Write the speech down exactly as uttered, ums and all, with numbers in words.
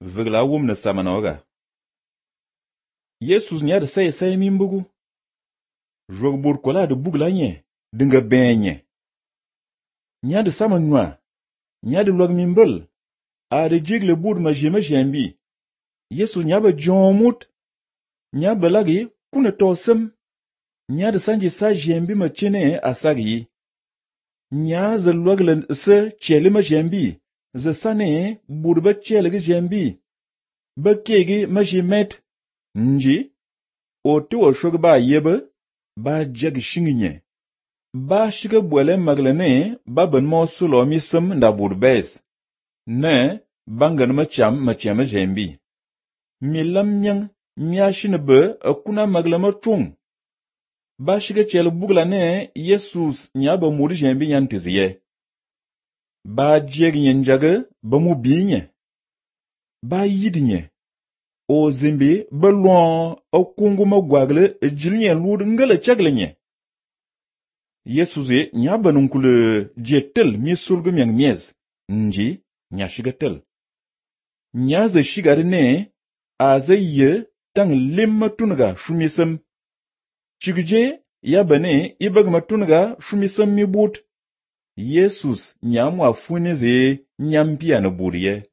vugla wum na samanoga. Yesus nya da say say mi mbugu. Jog bur kola de bugla nye, dinga benye. Nya da sama nwa, nya da log mi mbul, a de jigle bur ma jema jembi. Yesus nya ba jomut, nya ba lagi kuna tosem, nya da sanji sa jembi ma chine asagi. Nya za log len se cheli ma jembi, za sane bur ba cheli jembi. Ba kegi ma jemet, nji, o tuwa shog ba yebe, ba jag shinginye. Ba shiga bwele maglene ba ben mo sulo mi sim nda burbez. Ne, bangan ma cham ma chama jembi. Mi lam nyang, miashine be akuna maglama chung. Ba shiga chel bugla ne Yesus nyaba muri jembi nyantiziye. Ba jeg nyenjage ba mu binye. Ba yidinye. O zimbi ba luan akungu magwagle jilnye lud ngala chaglenye. Yesusi nyaba nunkule jetel mi sulgu myang miez, nji nya shiga tel. Nya ze shigari ne, a ze ye tang limma tunaga shumisam. Chiguje yaba ne ibagma tunaga shumisam mi but. Yesus nyamwa fune ze nyampia na buriye.